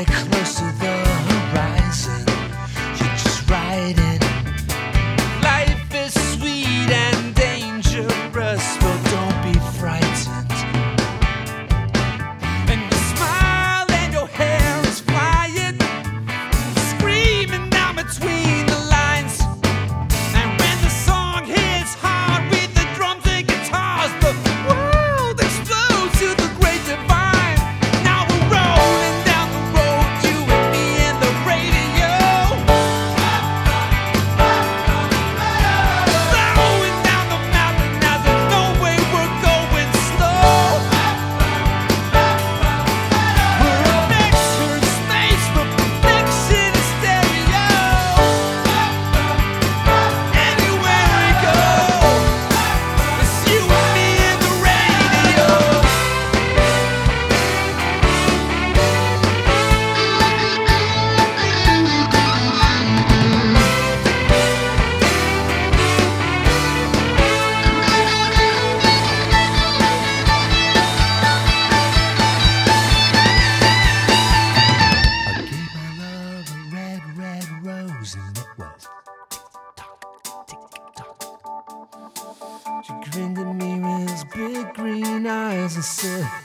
fly close to the horizon. You're just riding. Life is sweet and dangerous, but don't be frightened. And you smile and your hair is flying, screaming down between the lines. And when the song hits hard with the drums and guitars, the world explodes to the great divine. Now we're rolling down the road, you and me and the radio. Slowing down the mountain, now there's no way we're going slow. We're a mixture in space, but perfection is stereo. Anywhere we go, it's you and me and the radio. I gave my love a red, red rose, and it was tick-tock, tick-tock. She grinned at me with his big green eyes and said,